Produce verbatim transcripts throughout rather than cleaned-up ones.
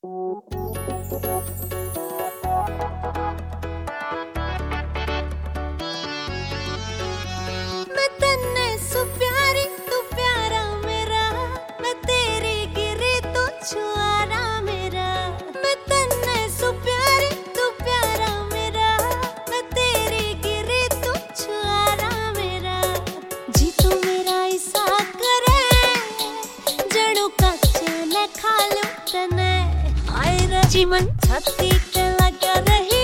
मैं तन्ने सु प्यारी तू प्यारा मेरा, मैं तेरी गिरी तू छुआरा मेरा। मैं तन्ने सु प्यारी तू प्यारा मेरा, मैं तेरी गिरी तू छुआरा मेरा। जी तू मेरा ऐसा करे जणू कच्चे ने खा लूं तने। आए रे जीवन छाती पे लगा रही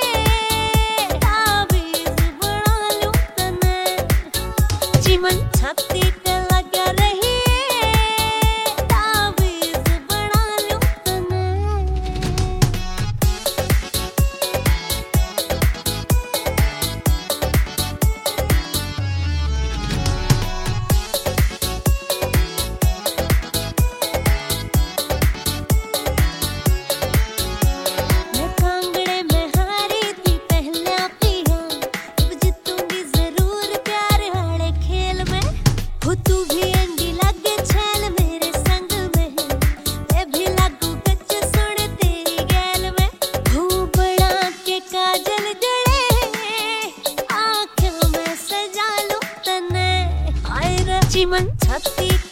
जीवन छाती पे लगा रही ताबीज़ बना लूं तने। मैं कांगड़े में हारी थी पहला पिया, अब जीतूंगी जरूर प्यार वाले खेल में। हो तू भी अंडी लगे छैल मेरे संग में, मैं भी लागू कच्च सुन तेरी गैल में। हो बड़ा के काजल जड़े आँखों में सजा लूं तने। आए रे जीवन छाती